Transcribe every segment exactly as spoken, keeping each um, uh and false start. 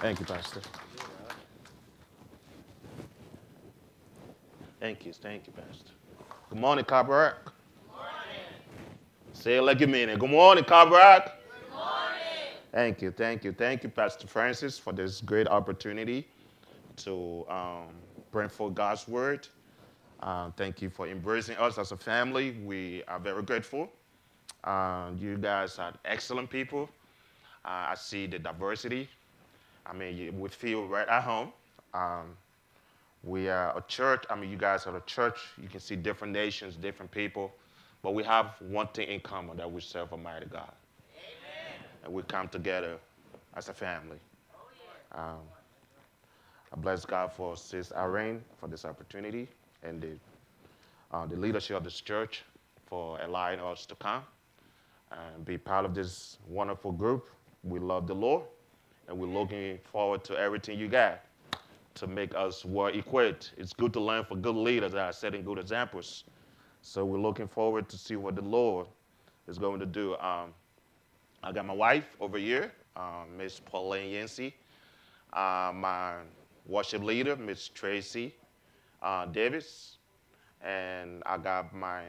Thank you, Pastor. Thank you, thank you, Pastor. Good morning, Cabaret. Say it like you mean it. Good morning, Cabaret. Thank you, thank you, thank you, Pastor Francis, for this great opportunity to um, bring forth God's word. Uh, thank you for embracing us as a family. We are very grateful. Uh, you guys are excellent people. Uh, I see the diversity. I mean, you, we feel right at home. Um, we are a church. I mean, you guys are a church. You can see different nations, different people, but we have one thing in common that we serve a mighty God, and we come together as a family. Um, I bless God for Sis Irene for this opportunity and the, uh, the leadership of this church for allowing us to come and be part of this wonderful group. We love the Lord, and we're looking forward to everything you got to make us well equipped. It's good to learn from good leaders that are setting good examples. So we're looking forward to see what the Lord is going to do. Um, I got my wife over here, um, Miss Pauline Yancey, uh, my worship leader, Miss Tracy uh, Davis, and I got my,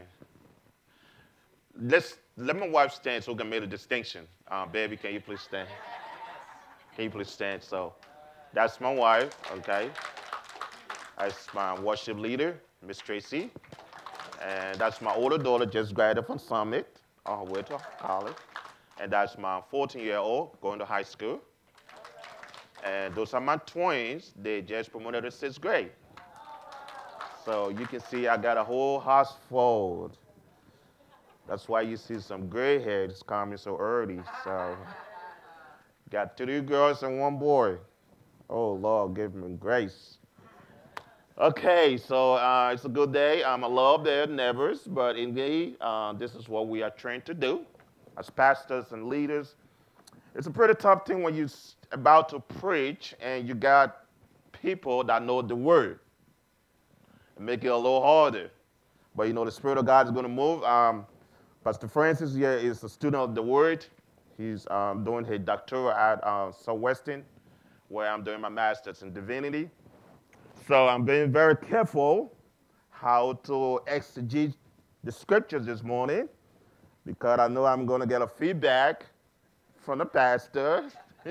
let's, let my wife stand so we can make a distinction. Uh, baby, can you please stand? Can you please stand? So that's my wife, okay? That's my worship leader, Miss Tracy. And that's my older daughter, just graduated from Summit on her way to college. And that's my fourteen-year-old going to high school. And those are my twins. They just promoted to sixth grade. So you can see I got a whole house full. That's why you see some gray hairs coming so early. So got three girls and one boy. Oh, Lord, give me grace. Okay, so uh, it's a good day. Um, I love their neighbors, but indeed, uh, this is what we are trained to do as pastors and leaders. It's a pretty tough thing when you're about to preach and you got people that know the word. It make it a little harder. But you know, the Spirit of God is going to move. Um, Pastor Francis here is a student of the word. He's um, doing his doctoral at uh, Southwestern, where I'm doing my master's in divinity. So I'm being very careful how to exegete the scriptures this morning because I know I'm going to get a feedback from the pastor.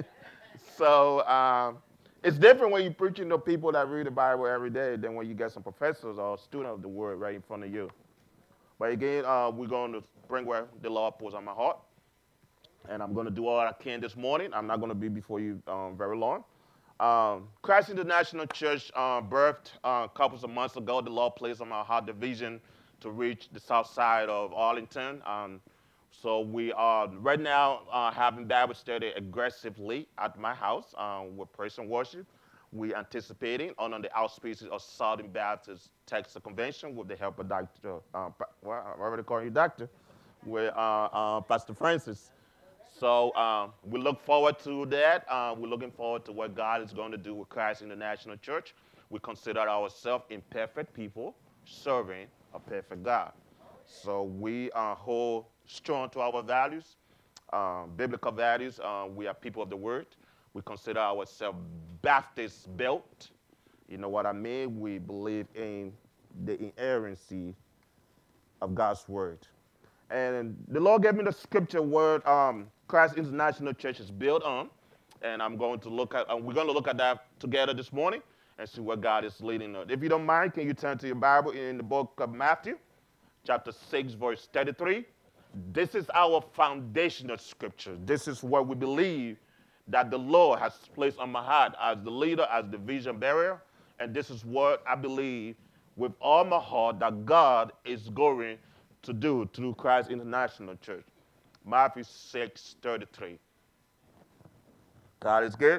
so um, it's different when you're preaching to people that read the Bible every day than when you get some professors or students of the word right in front of you. But again, uh, we're going to bring where the Lord puts on my heart. And I'm going to do all I can this morning. I'm not going to be before you um, very long. Um, Christ International Church uh, birthed uh, a couple of months ago. The Lord placed on my heart the vision to reach the south side of Arlington. Um, so we are right now uh, having Bible study aggressively at my house um, with praise and worship. We anticipating on, on the auspices of Southern Baptist Texas Convention with the help of Doctor Uh, well, I already call you Doctor, with uh, uh, Pastor Francis. So um, we look forward to that. Uh, we're looking forward to what God is going to do with Christ International Church. We consider ourselves imperfect people serving a perfect God. So we uh, hold strong to our values, um, biblical values. Uh, we are people of the Word. We consider ourselves Baptist built. You know what I mean? We believe in the inerrancy of God's Word. And the Lord gave me the scripture word um, Christ International Church is built on. And I'm going to look at, uh, we're going to look at that together this morning and see where God is leading us. If you don't mind, can you turn to your Bible in the book of Matthew, chapter six, verse thirty-three? This is our foundational scripture. This is what we believe that the Lord has placed on my heart as the leader, as the vision bearer. And this is what I believe with all my heart that God is going to do through Christ International Church. Matthew six thirty-three. God is good.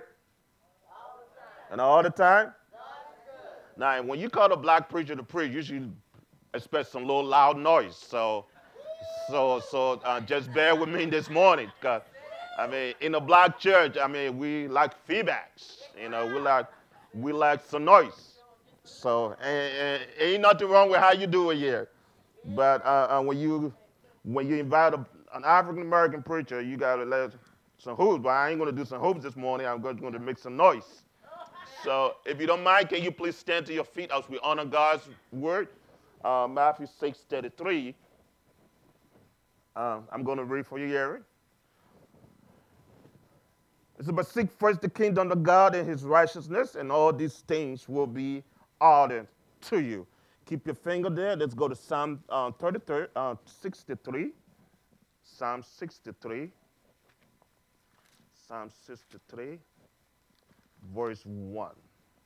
And all the time? Now, when you call a black preacher to preach, you should expect some little loud noise. So, so, so uh, just bear with me this morning, because I mean, in a black church, I mean, we like feedbacks. You know, we like we like some noise. So, and, and ain't nothing wrong with how you do it here. But uh, uh, when you when you invite a, an African American preacher, you gotta let some hoops, but I ain't going to do some hoops this morning. I'm going to make some noise. So if you don't mind, can you please stand to your feet as we honor God's word? Uh, Matthew six thirty-three. Um, I'm going to read for you, Aaron. It's about seek first the kingdom of God and his righteousness, and all these things will be added to you. Keep your finger there. Let's go to Psalm uh, thirty-three, uh, sixty-three. Psalm sixty-three. Psalm sixty-three, verse one.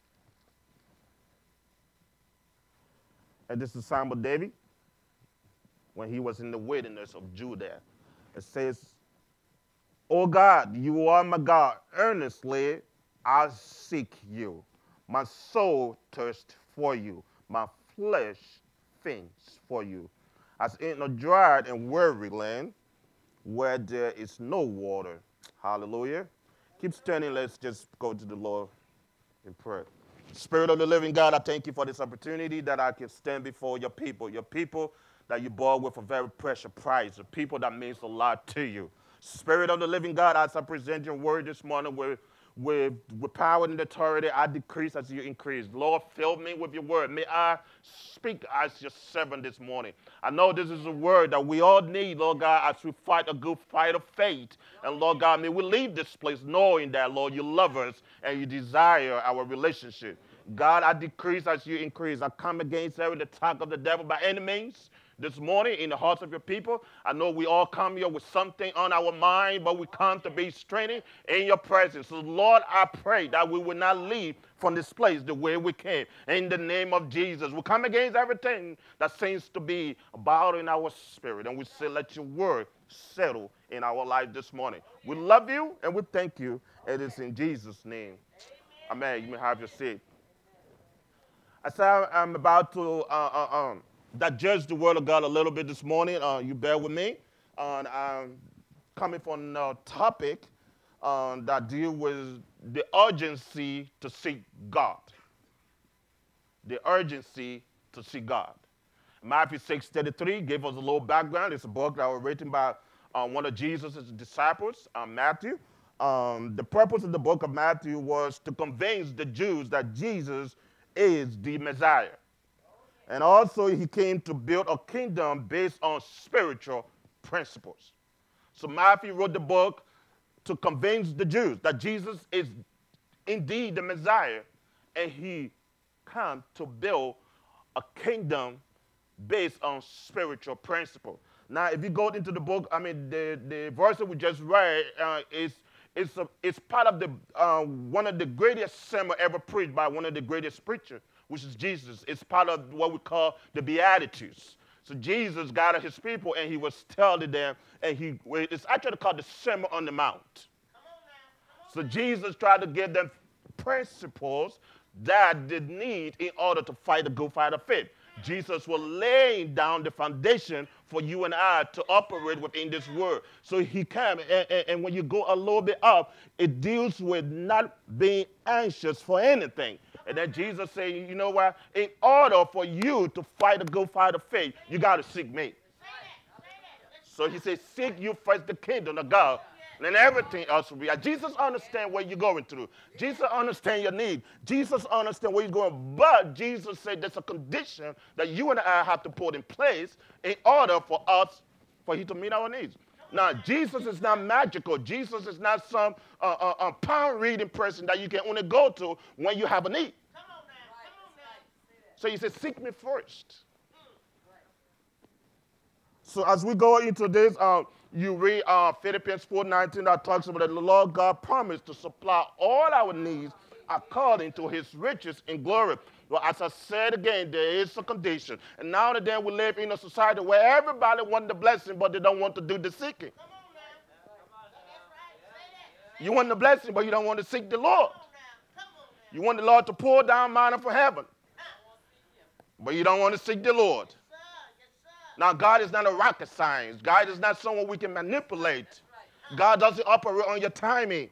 And this is Psalm of David when he was in the wilderness of Judah. It says, "O God, you are my God. Earnestly I seek you. My soul thirsts for you. My flesh faints for you. As in a dry and weary land where there is no water." Hallelujah. Keep standing. Let's just go to the Lord in prayer. Spirit of the living God, I thank you for this opportunity that I can stand before your people, your people that you bought with a very precious price, the people that means a lot to you. Spirit of the living God, as I present your word this morning with, with, with power and authority, I decrease as you increase. Lord, fill me with your word. May I speak as your servant this morning. I know this is a word that we all need, Lord God, as we fight a good fight of faith. And Lord God, may we leave this place knowing that, Lord, you love us and you desire our relationship. God, I decrease as you increase. I come against every attack of the devil by any means. This morning in the hearts of your people, I know we all come here with something on our mind, but we come to be strengthened in your presence. So Lord, I pray that we will not leave from this place the way we came. In the name of Jesus, we come against everything that seems to be about in our spirit, and we say, let your word settle in our life this morning. We love you and we thank you. It is in Jesus' name. Amen. You may have your seat. As I'm about to uh, uh, um, digest the word of God a little bit this morning, uh, you bear with me. Uh, I'm coming from a topic uh, that deals with the urgency to seek God. The urgency to seek God. Matthew six thirty-three gave us a little background. It's a book that was written by uh, one of Jesus' disciples, uh, Matthew. Um, the purpose of the book of Matthew was to convince the Jews that Jesus is the Messiah. And also he came to build a kingdom based on spiritual principles. So Matthew wrote the book to convince the Jews that Jesus is indeed the Messiah, and he came to build a kingdom based on spiritual principle. Now, if you go into the book, I mean, the, the verse that we just read uh, is it's, a, it's part of the uh, one of the greatest sermon ever preached by one of the greatest preachers, which is Jesus. It's part of what we call the Beatitudes. So Jesus gathered his people, and he was telling them, and he it's actually called the Sermon on the Mount. Come on now. Come on. So Jesus tried to give them principles that they need in order to fight the good fight of faith. Jesus was laying down the foundation for you and I to operate within this word. So he came, and, and, and when you go a little bit up, it deals with not being anxious for anything. And then Jesus said, you know what? In order for you to fight a good fight of faith, you got to seek me. So he said, seek you first the kingdom of God, and then everything else will be. Jesus understands what you're going through. Jesus understands your need. Jesus understands where you're going. But Jesus said there's a condition that you and I have to put in place in order for us, for him to meet our needs. Now, Jesus is not magical. Jesus is not some uh, uh, uh, palm reading person that you can only go to when you have a need. Come on now. Come on now. So he said, seek me first. So as we go into this, uh, you read uh, Philippians four nineteen that talks about the Lord God promised to supply all our needs according to his riches in glory. Well, as I said again, there is a condition. And now and then we live in a society where everybody wants the blessing, but they don't want to do the seeking. Come on now. You want the blessing, but you don't want to seek the Lord. You want the Lord to pour down manna from heaven, but you don't want to seek the Lord. Now, God is not a rocket science. God is not someone we can manipulate. God doesn't operate on your timing.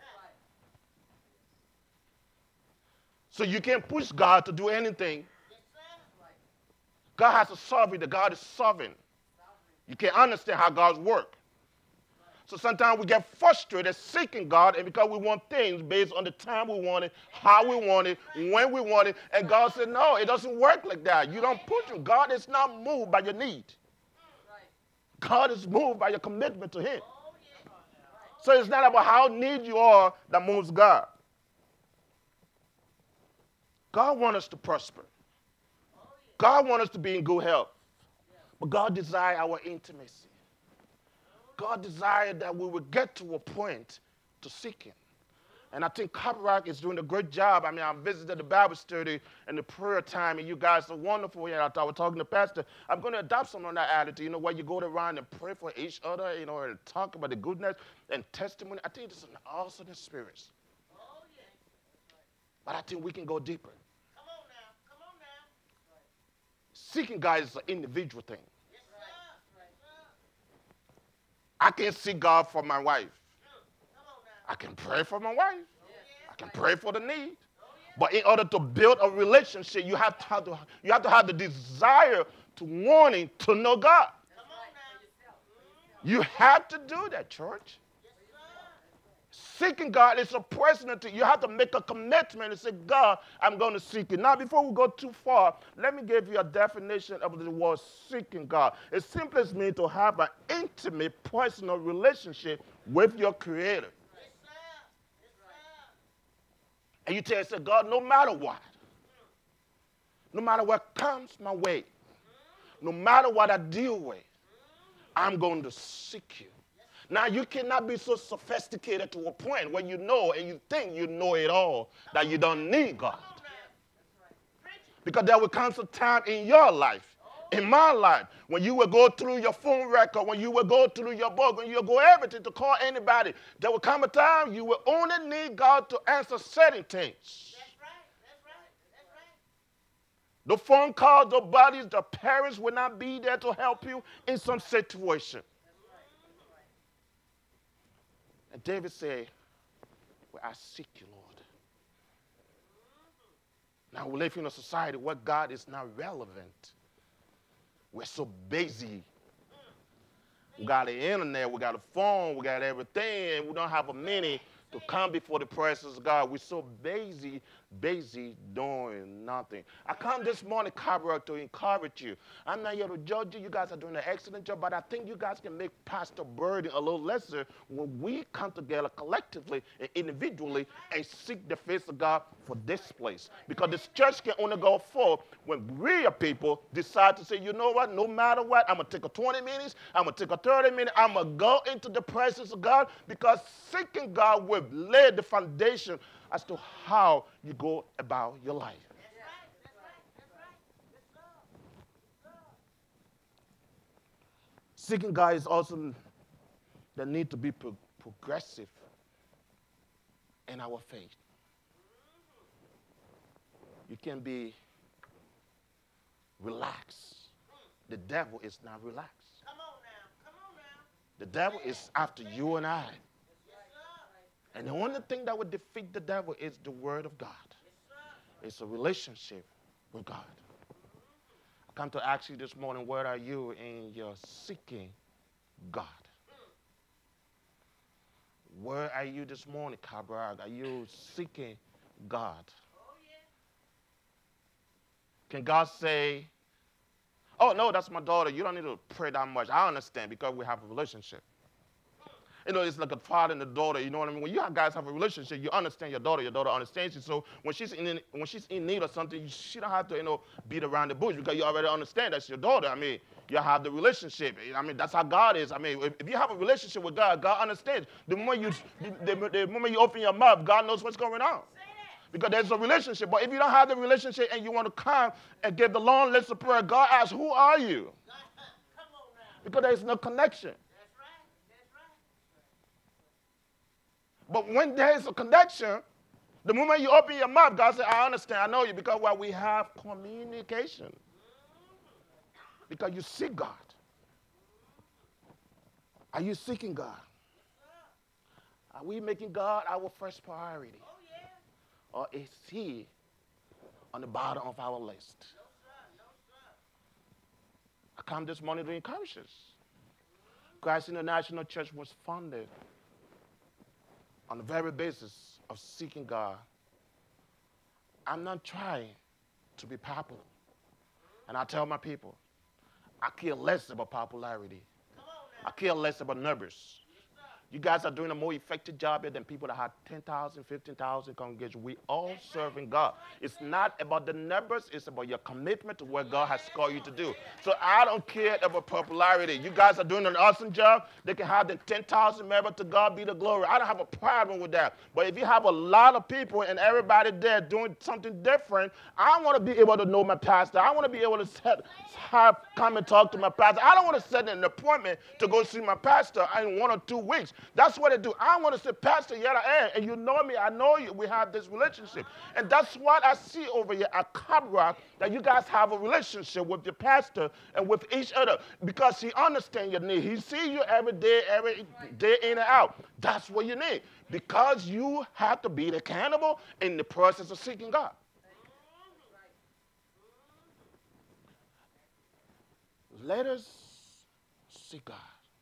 So you can't push God to do anything. God has a sovereignty. God is sovereign. You can't understand how God's work. So sometimes we get frustrated seeking God, and because we want things based on the time we want it, how we want it, when we want it, and God said, no, it doesn't work like that. You don't put your, God is not moved by your need. God is moved by your commitment to him. So it's not about how need you are that moves God. God wants us to prosper. God wants us to be in good health. But God desires our intimacy. God desired that we would get to a point to seek him. And I think Copyright is doing a great job. I mean, I visited the Bible study and the prayer time, and you guys are wonderful. And I was talking to Pastor. I'm going to adopt some of that attitude, you know, where you go around and pray for each other, you know, and talk about the goodness and testimony. I think it's an awesome experience. But I think we can go deeper. Come on now. Come on now. Seeking God is an individual thing. Yes, I can seek God for my wife. I can pray for my wife. I can pray for the need. But in order to build a relationship, you have to have, to, you have, to have the desire to wanting to know God. You have to do that, church. Seeking God is a personal thing. You have to make a commitment and say, God, I'm going to seek you. Now, before we go too far, let me give you a definition of the word seeking God. It simply means to have an intimate, personal relationship with your Creator. And you tell yourself, God, no matter what, no matter what comes my way, no matter what I deal with, I'm going to seek you. Now, you cannot be so sophisticated to a point where you know and you think you know it all that you don't need God. Because there will come some time in your life, in my life, when you will go through your phone record, when you will go through your book, when you will go everything to call anybody, there will come a time you will only need God to answer certain things. That's right. That's right. That's right. The phone calls, the bodies, the parents will not be there to help you in some situation. And David said, well, I seek you, Lord. Now we live in a society where God is not relevant. We're so busy. We got the internet, we got a phone, we got everything, and we don't have a minute to come before the presence of God. We're so busy, busy doing nothing. I come this morning, Cabra, to encourage you. I'm not here to judge you. You guys are doing an excellent job, but I think you guys can make Pastor Burden a little lesser when we come together collectively and individually and seek the face of God for this place. Because this church can only go forward when real people decide to say, you know what, no matter what, I'm going to take a twenty minutes, I'm going to take a thirty minutes, I'm going to go into the presence of God, because seeking God will lay the foundation as to how you go about your life. That's right. That's right. That's right. That's right. Seeking God is also the need to be pro- progressive in our faith. You can be relaxed. The devil is not relaxed. Come on now. Come on now. The devil is after you and I. And the only thing that would defeat the devil is the word of God. It's a relationship with God. I come to ask you this morning, where are you in your seeking God? Where are you this morning, Cabral? Are you seeking God? Can God say, oh, no, that's my daughter. You don't need to pray that much. I understand, because we have a relationship. You know, it's like a father and a daughter, you know what I mean? When you guys have a relationship, you understand your daughter, your daughter understands you. So when she's in when she's in need of something, she don't have to, you know, beat around the bush, because you already understand that's your daughter. I mean, you have the relationship. I mean, that's how God is. I mean, if, if you have a relationship with God, God understands. The moment you the, the, the moment you open your mouth, God knows what's going on. Because there's a relationship. But if you don't have the relationship and you want to come and give the long list of prayer, God asks, who are you? Because there's no connection. But when there's a connection, the moment you open your mouth, God says, I understand, I know you, because well, we have communication. Because you seek God. Are you seeking God? Are we making God our first priority? Or is he on the bottom of our list? I come this morning to encourage us. Christ International Church was founded on the very basis of seeking God. I'm not trying to be popular. And I tell my people, I care less about popularity. I care less about numbers. You guys are doing a more effective job here than people that have ten thousand, fifteen thousand congregations. We all serving God. It's not about the numbers. It's about your commitment to what God has called you to do. So I don't care about popularity. You guys are doing an awesome job. They can have the ten thousand members. To God be the glory. I don't have a problem with that. But if you have a lot of people and everybody there doing something different, I want to be able to know my pastor. I want to be able to set, have come and talk to my pastor. I don't want to set an appointment to go see my pastor in one or two weeks. That's what I do. I want to say, Pastor, yet I am. And you know me. I know you. We have this relationship. And that's what I see over here at Cabra, that you guys have a relationship with your pastor and with each other because he understands your need. He sees you every day, every day in and out. That's what you need because you have to be accountable in the process of seeking God. Let us seek God.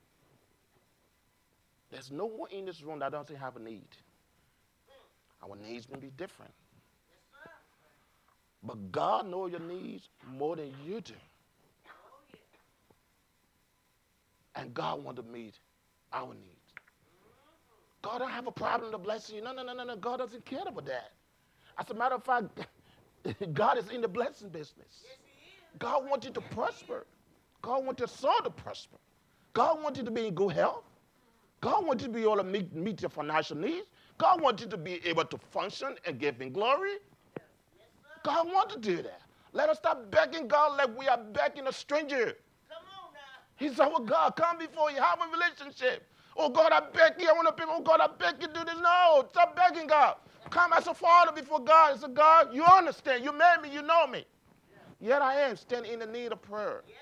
There's no one in this room that doesn't have a need. Our needs may be different. But God knows your needs more than you do. And God wants to meet our needs. God don't have a problem to bless you. No, no, no, no, no. God doesn't care about that. As a matter of fact, God is in the blessing business. God wants you to prosper. God wants your soul to prosper. God wants you to be in good health. God wants you to be able to meet, meet your financial needs. God wants you to be able to function and give him glory. God wants to do that. Let us stop begging God like we are begging a stranger. Come on now. He's our God. Come before you. Have a relationship. Oh, God, I beg you. I want to be, oh, God, I beg you to do this. No, stop begging God. Come as a father before God. It's a God, you understand. You made me. You know me. Yet I am standing in the need of prayer. Yes.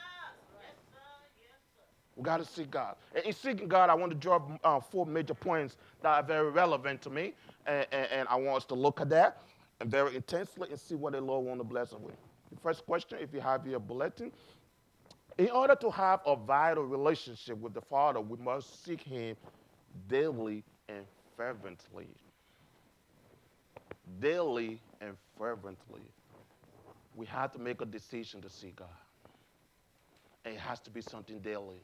We got to seek God. And in seeking God, I want to draw uh, four major points that are very relevant to me. And, and, and I want us to look at that and very intensely and see what the Lord wants to bless us with. The first question, if you have your bulletin, in order to have a vital relationship with the Father, we must seek him daily and fervently. Daily and fervently. We have to make a decision to seek God. And it has to be something daily.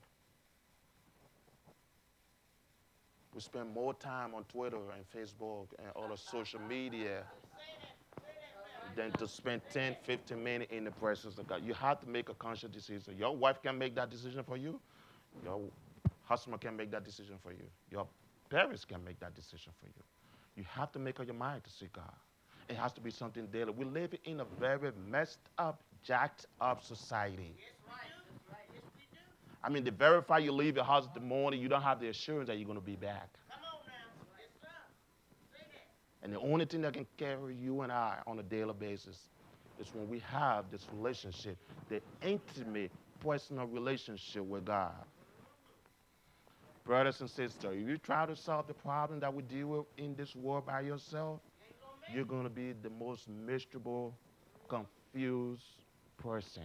We spend more time on Twitter and Facebook and other social media than to spend ten, fifteen minutes in the presence of God. You have to make a conscious decision. Your wife can make that decision for you. Your husband can make that decision for you. Your parents can make that decision for you. You have to make up your mind to seek God. It has to be something daily. We live in a very messed up, jacked up society. I mean, the very fact you leave your house in the morning, you don't have the assurance that you're going to be back. Come on now. Yes, sir. Say that. And the only thing that can carry you and I on a daily basis is when we have this relationship, the intimate, personal relationship with God. Brothers and sisters, if you try to solve the problem that we deal with in this world by yourself, you're going to be the most miserable, confused person.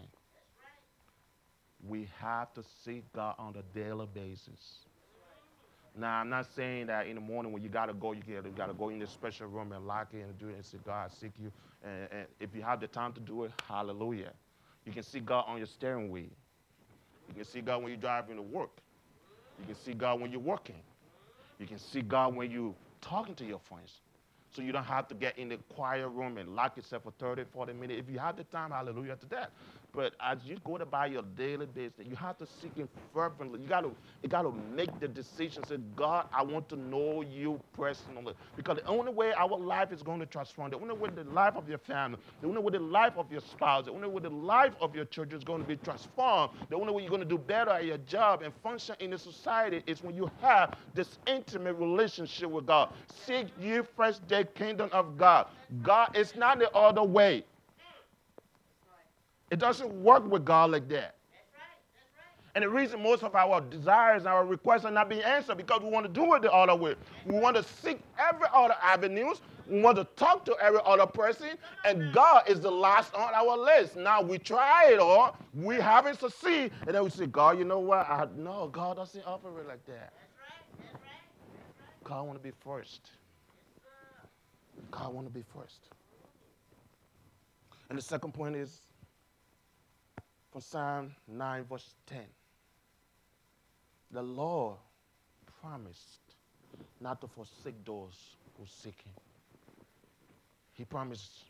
We have to seek God on a daily basis. Now, I'm not saying that in the morning when you got to go, you got to go in this special room and lock it and do it and say, God, I seek you. And, and if you have the time to do it, hallelujah. You can see God on your steering wheel. You can see God when you're driving to work. You can see God when you're working. You can see God when you're talking to your friends. So you don't have to get in the quiet room and lock yourself for thirty, forty minutes. If you have the time, hallelujah to that. But as you go about your daily basis, you have to seek him fervently. You got to you got to make the decision. Say, God, I want to know you personally. Because the only way our life is going to transform, the only way the life of your family, the only way the life of your spouse, the only way the life of your church is going to be transformed, the only way you're going to do better at your job and function in the society is when you have this intimate relationship with God. Seek ye first the kingdom of God. God, it's not the other way. It doesn't work with God like that. And the reason most of our desires and our requests are not being answered because we want to do it the other way. We want to seek every other avenues. We want to talk to every other person, and God is the last on our list. Now we try it all, we haven't succeeded, and then we say, God, you know what? I, no, God doesn't operate like that. God want to be first. God want to be first. And the second point is from Psalm nine, verse ten. The Lord promised not to forsake those who seek him. He promised.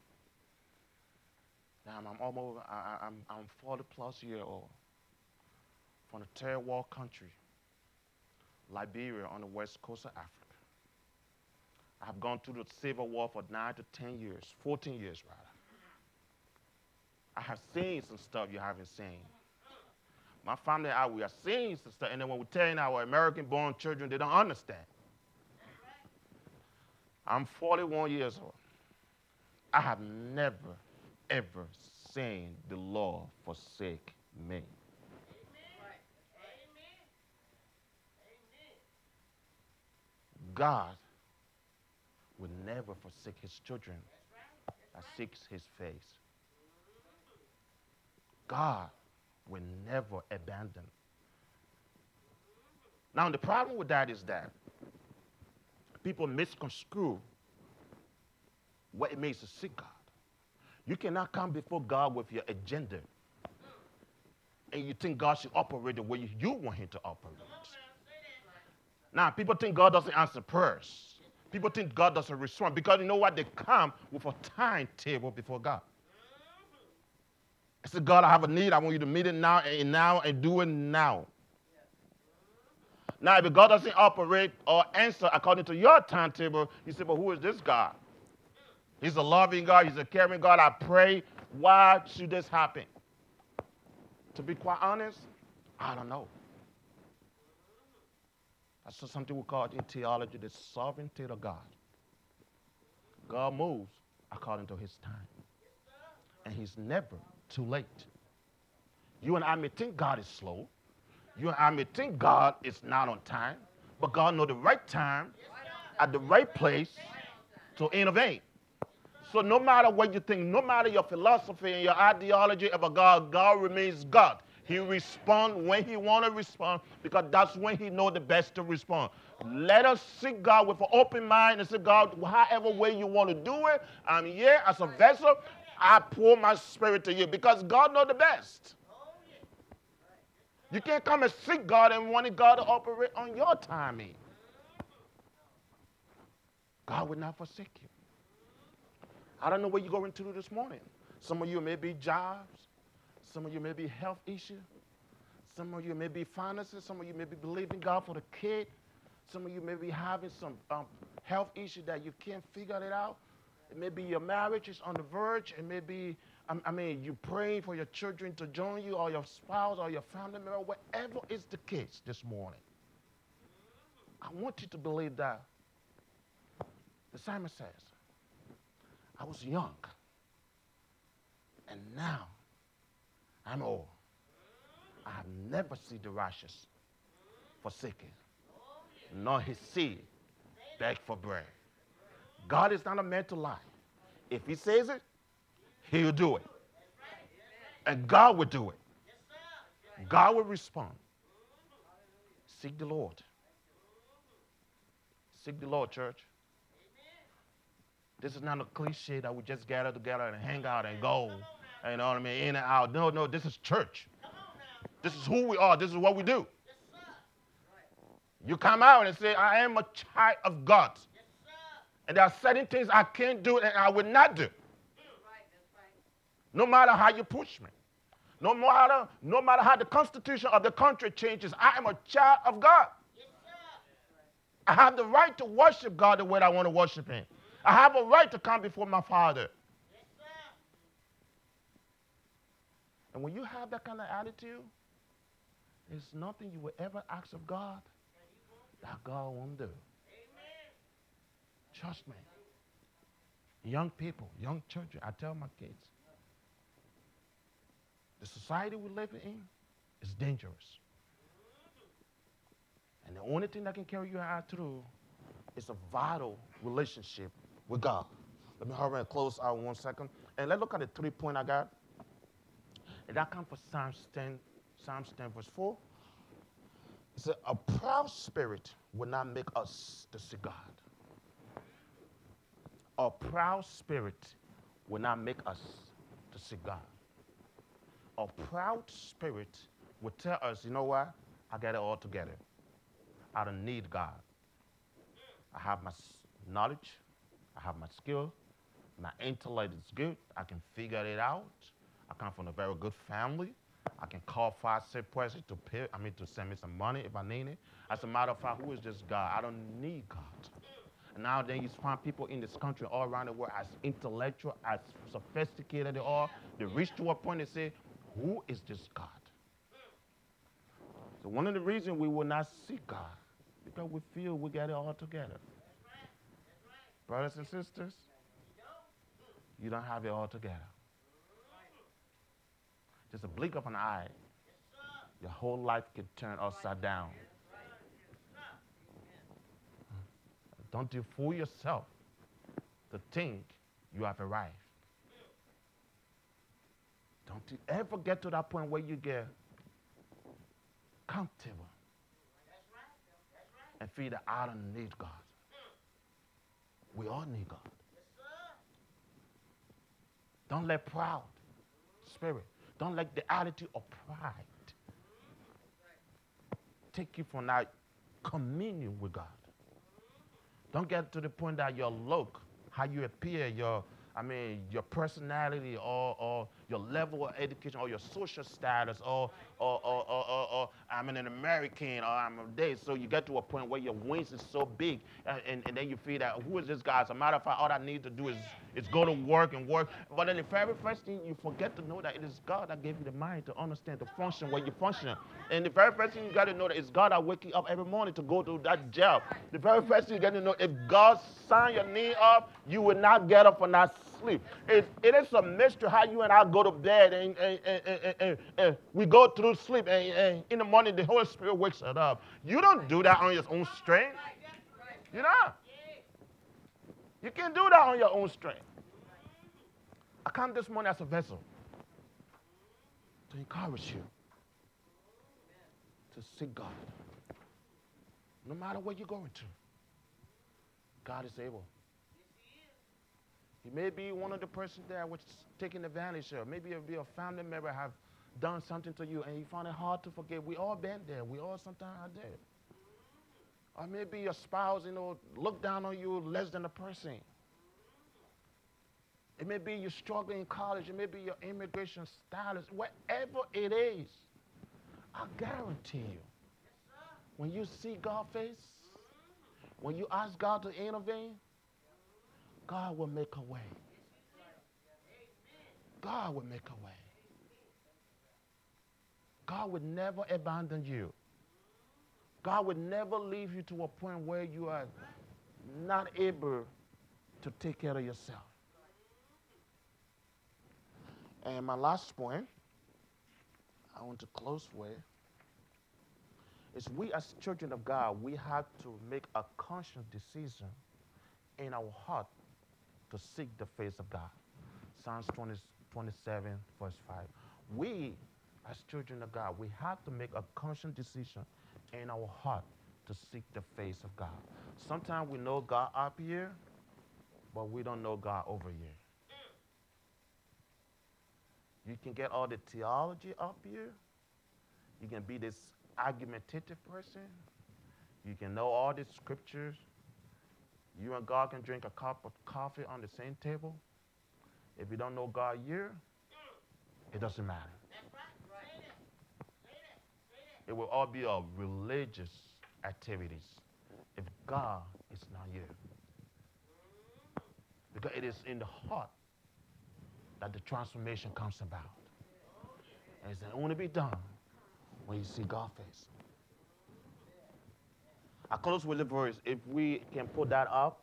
Now I'm almost, I, I'm, I'm forty plus years old, from a third world country, Liberia on the west coast of Africa. I've gone through the civil war for nine to ten years, fourteen years rather. I have seen some stuff you haven't seen. My family and I, we are seeing some stuff, and then when we're telling our American-born children, they don't understand. I'm forty-one years old. I have never, ever seen the Lord forsake me. God will never forsake his children that seeks his face. God will never abandon. Now, the problem with that is that people misconstrue what it means to seek God. You cannot come before God with your agenda and you think God should operate the way you want him to operate. Now, people think God doesn't answer prayers. People think God doesn't respond because you know what? They come with a timetable before God. I said, God, I have a need. I want you to meet it now and now and do it now. Now, if God doesn't operate or answer according to your timetable, you say, but who is this God? He's a loving God. He's a caring God. I pray, why should this happen? To be quite honest, I don't know. That's something we call in theology the sovereignty of God. God moves according to his time. And he's never too late. You and I may think God is slow. You and I may think God is not on time. But God knows the right time at the right place to intervene. So no matter what you think, no matter your philosophy and your ideology about God, God remains God. He responds when he wants to respond because that's when he knows the best to respond. Let us seek God with an open mind and say, God, however way you want to do it, I'm here as a vessel. I pour my spirit to you because God knows the best. You can't come and seek God and want God to operate on your timing. God will not forsake you. I don't know what you're going through this morning. Some of you may be jobs. Some of you may be health issues. Some of you may be finances. Some of you may be believing God for the kid. Some of you may be having some um, health issue that you can't figure it out. It may be your marriage is on the verge. It may be, um, I mean, you praying for your children to join you or your spouse or your family member, whatever is the case this morning. I want you to believe that. The psalmist says, I was young, and now I'm old. I have never seen the righteous forsaken, nor his seed beg for bread. God is not a man to lie. If he says it, he'll do it. And God will do it. God will respond. Seek the Lord. Seek the Lord, church. This is not a cliche that we just gather together and hang out and go. You know what I mean? In and out. No, no, this is church. This is who we are. This is what we do. You come out and say, I am a child of God. And there are certain things I can't do and I will not do. No matter how you push me. No matter, no matter how the constitution of the country changes, I am a child of God. I have the right to worship God the way I want to worship him. I have a right to come before my Father. And when you have that kind of attitude, there's nothing you will ever ask of God that God won't do. Trust me. Young people, young children, I tell my kids, the society we live in, It's dangerous. And the only thing that can carry you out through is a vital relationship with God. Let me hurry and close out one second. And let's look at the three point I got. And that comes from Psalms ten, Psalms ten, verse four. It said, a proud spirit will not make us to see God. A proud spirit will not make us to see God. A proud spirit will tell us, you know what? I got it all together. I don't need God. I have my knowledge. I have my skill. My intellect is good. I can figure it out. I come from a very good family. I can call five, six persons to pay, I mean, to send me some money if I need it. As a matter of fact, who is this God? I don't need God. And nowadays, you find people in this country all around the world as intellectual, as sophisticated they are. They reach to a point and say, who is this God? So one of the reasons we will not seek God, because we feel we got it all together. Brothers and sisters, you don't have it all together. Just a blink of an eye, your whole life can turn upside down. Don't you fool yourself to think you have arrived. Don't you ever get to that point where you get comfortable and feel that I don't need God. We all need God. Don't let proud spirit, don't let the attitude of pride take you from that communion with God. Don't get to the point that your look, how you appear, your, I mean, your personality or, or your level of education or your social status or, or, or, or, or, or I'm an American or I'm a this. So you get to a point where your wings is so big and, and, and then you feel that, who is this guy? As a matter of fact, all I need to do is, is go to work and work. But then the very first thing you forget to know that it is God that gave you the mind to understand, to function where you function. And the very first thing you got to know that it's God that wake you up every morning to go to that job. The very first thing you got to know, if God signed your knee up, you will not get up from that sleep. It, it is a mystery how you and I go to bed and, and, and, and, and, and we go through sleep and, and in the morning the Holy Spirit wakes us up. You don't do that on your own strength. You know? You can't do that on your own strength. I come this morning as a vessel to encourage you to seek God. No matter what you're going through, God is able. He may be one of the persons there which is taking advantage of. Maybe it'll be a family member have done something to you and you find it hard to forgive. We all been there. We all sometimes are there. Or maybe your spouse, you know, look down on you less than a person. It may be you're struggling in college. It may be your immigration status. Whatever it is, I guarantee you, when you see God's face, when you ask God to intervene, God will make a way. God will make a way. God would never abandon you. God would never leave you to a point where you are not able to take care of yourself. And my last point, I want to close with, is we as children of God, we have to make a conscious decision in our heart to seek the face of God. Psalms twenty, twenty-seven, verse five. We, as children of God, we have to make a conscious decision in our heart to seek the face of God. Sometimes we know God up here, but we don't know God over here. You can get all the theology up here. You can be this argumentative person. You can know all the scriptures. You and God can drink a cup of coffee on the same table. If you don't know God here, it doesn't matter. It will all be a religious activities if God is not here. Because it is in the heart that the transformation comes about. And it's only be done when you see God's face. I close with the verse. If we can put that up,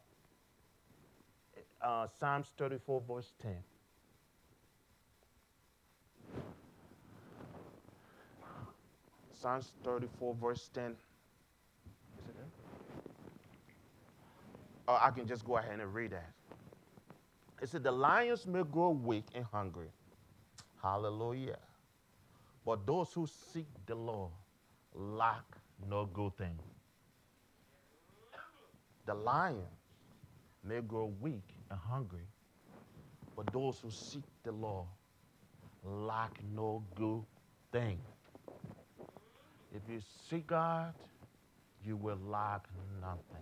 uh, Psalms thirty-four, verse ten. Psalms thirty-four, verse ten. Is it there? Or I can just go ahead and read that. It said, the lions may grow weak and hungry. Hallelujah. But those who seek the Lord lack no good thing. The lions may grow weak and hungry, but those who seek the Lord lack no good thing. If you seek God, you will lack nothing.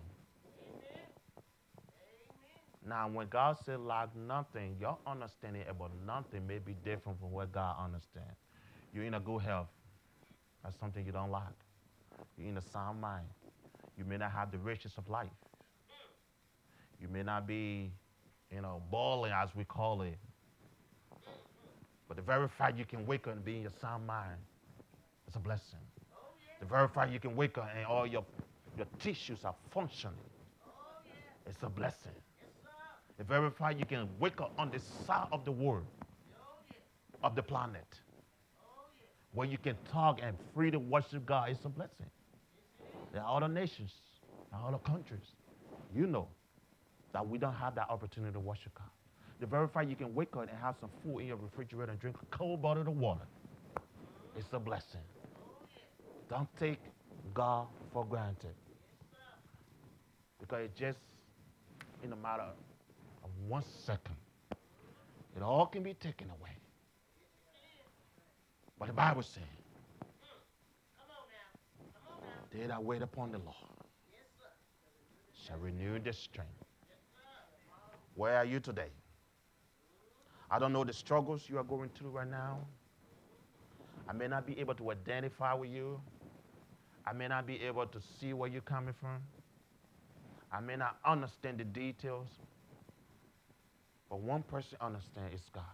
Now, when God said lack nothing, your understanding about nothing may be different from what God understands. You're in a good health. That's something you don't lack. You're in a sound mind. You may not have the riches of life. You may not be, you know, balling, as we call it. But the very fact you can wake up and be in your sound mind, it's a blessing. The very fact you can wake up and all your, your tissues are functioning, it's a blessing. The very fact you can wake up on the side of the world, of the planet, where you can talk and free to worship God, it's a blessing. There are other nations, there are other countries, you know, that we don't have that opportunity to worship God. The very fact you can wake up and have some food in your refrigerator and drink a cold bottle of water, it's a blessing. Don't take God for granted. Because it's just in a matter of one second, it all can be taken away. But the Bible says, they that wait upon the Lord shall renew their strength. Where are you today? I don't know the struggles you are going through right now. I may not be able to identify with you. I may not be able to see where you're coming from. I may not understand the details. But one person understands, it's God.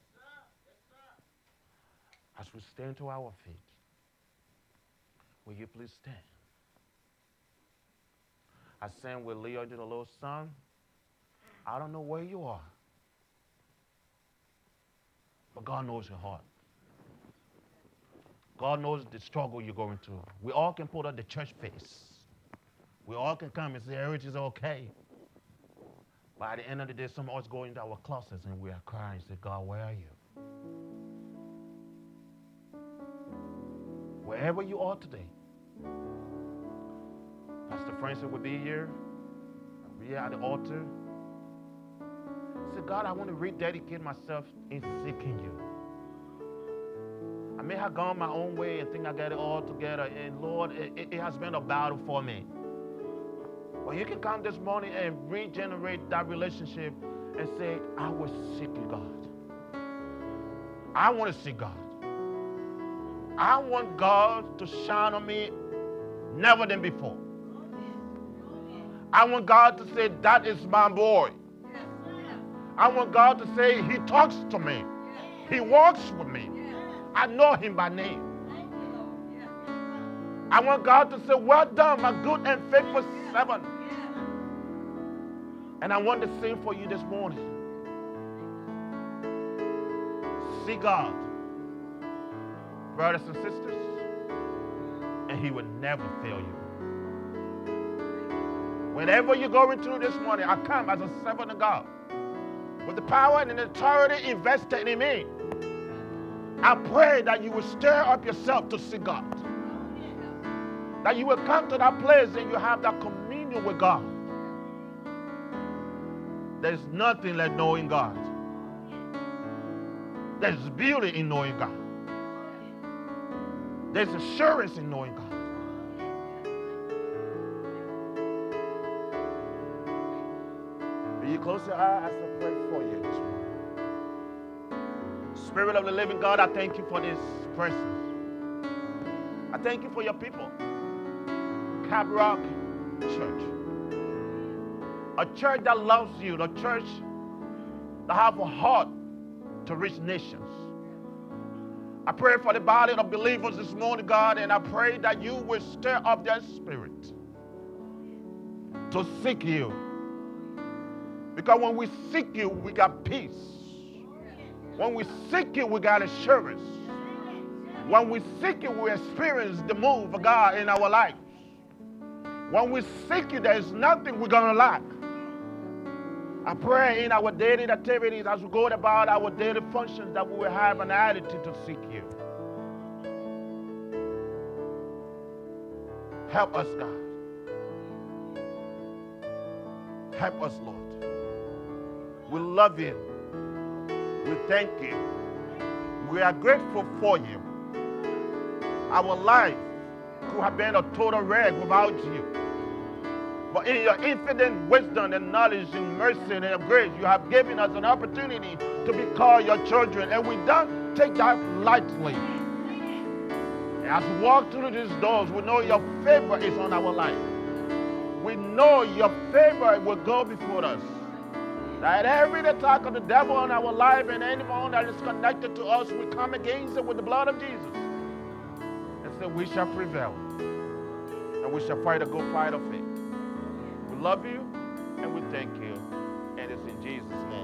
As we stand to our feet, will you please stand? I sang with Leo to the little son. I don't know where you are, but God knows your heart. God knows the struggle you're going through. We all can put on the church face. We all can come and say everything is okay. But at the end of the day, some of us go into our closets and we are crying and say, God, where are you? Wherever you are today, Pastor Francis will be here. I'll be here at the altar. Say, God, I want to rededicate myself in seeking you. I may have gone my own way and think I got it all together. And Lord, it, it has been a battle for me. But you can come this morning and regenerate that relationship and say, I will seek you, God. I want to see God. I want God to shine on me never than before. I want God to say, that is my boy. I want God to say, he talks to me. He walks with me. I know him by name. I want God to say, well done, my good and faithful servant. And I want to sing for you this morning. See God, brothers and sisters, and he will never fail you. Whatever you're going through this morning, I come as a servant of God with the power and the authority invested in me. I pray that you will stir up yourself to see God. That you will come to that place and you have that communion with God. There's nothing like knowing God. There's beauty in knowing God. There's assurance in knowing God. Will you close your eyes as I pray for you this morning? Spirit of the living God, I thank you for this presence. I thank you for your people. Cab Rock Church. A church that loves you. A church that have a heart to reach nations. I pray for the body of believers this morning, God, and I pray that you will stir up their spirit to seek you. Because when we seek you, we got peace. When we seek you, we got assurance. When we seek you, we experience the move of God in our lives. When we seek you, there is nothing we're going to lack. I pray in our daily activities, as we go about our daily functions, that we will have an attitude to seek you. Help us, God. Help us, Lord. We love you. We thank you. We are grateful for you. Our life could have been a total wreck without you. But in your infinite wisdom and knowledge and mercy and grace, you have given us an opportunity to be called your children. And we don't take that lightly. And as we walk through these doors, we know your favor is on our life. We know your favor will go before us. That every attack of the devil on our life and anyone that is connected to us, we come against it with the blood of Jesus. And say, we shall prevail. And we shall fight a good fight of faith. We love you and we thank you. And it's in Jesus' name.